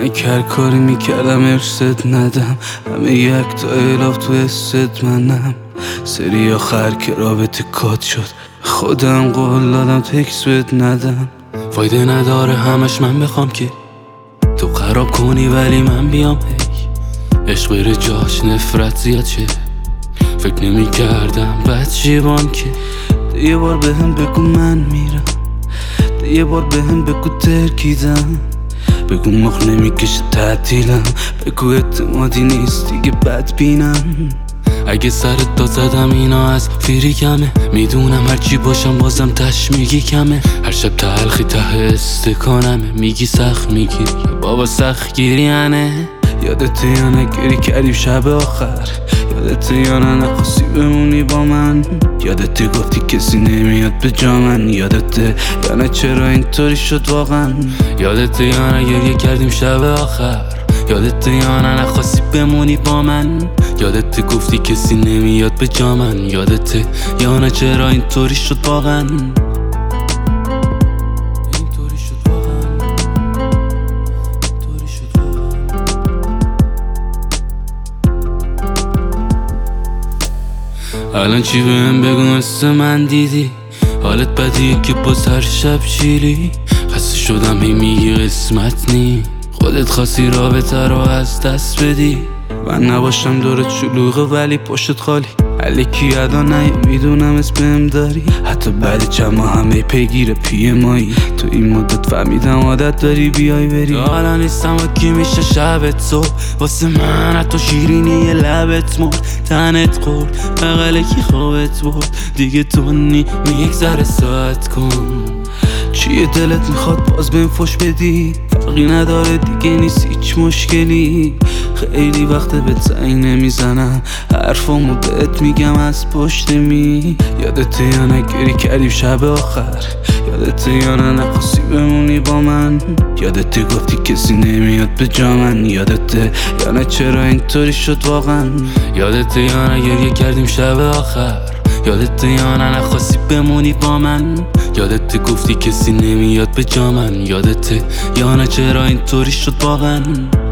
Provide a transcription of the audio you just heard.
اگه هر کاری میکردم ارست ندم، همه یک تا الاف تو حست منم. سری آخر که رابطه کات شد خودم قول دادم تکس بهت ندم. فایده نداره همش من بخوام که تو خراب کنی ولی من بیام. هی عشق بره جاش نفرت زیاد شه. فکر نمی کردم بد شیبام که یه بار به هم بگو من میرم، یه بار به هم بگو ترکیدم، بگو مخ نمیکشه تعطیلم، بگو اعتمادی نیست دیگه بد بینم. اگه سرت داد زدم اینا از فیری کمه. میدونم هرچی باشم بازم تش میگی کمه. هر شب تلخی ته استکانمه. میگی سخت میگیری بابا سخت گیریانه. یادت یا نه گری کردیم شب آخر، یادت یا نه نخواستی بمونی با من، یادت گفتی کسی نمیاد به جا من، یادت یا نه چرا اینطوری شد واقعا، یادت یا نه گریه کردیم شب آخر، یادت یا نه نخواستی بمونی با من، یادت گفتی کسی نمیاد به جا من، یادت یا نه چرا اینطوری شد واقعا. الان چی بهم بگو مثل من دیدی؟ حالت بدیه که باز هر شب شیلی. خسته شدم هی میگی قسمت نی، خودت خواستی رابطه رو از دست بدی. من نباشم دورت شلوغه ولی پشتت خالی، علیکی ادا نه میدونم اسمم داری، حتی بعد چند ماه همه پیگیر پی مایی. تو این مدت فهمیدم عادت داری بیای بری. حالا نیستم و کی میشه شبت صبح، واسه من حتی شیرینی یه لبت مرد، تنت خورد بغل کی خوابت برد، دیگه تو یک ذره ساعت کن. چیه دلت میخواد باز بهم فش بدی؟ فرقی نداره دیگه نیست هیچ مشکلی، خیلی وقت بهت زنگ نمیزنم، حرفامو بهت میگم از پشت می. یادت یا نه گری کردیم شب آخر، یادت یا نه نخواستی بمونی با من، یادت گفتی کسی نمیاد به جا من، یادت یا نه چرا اینطوری شد واقعا، یادت یا نه گریه کردیم شب آخر، یادت یا نه نخواستی بمونی با من، یادت گفتی کسی نمیاد به جا من، یادت یا نه چرا اینطوری شد واقعا.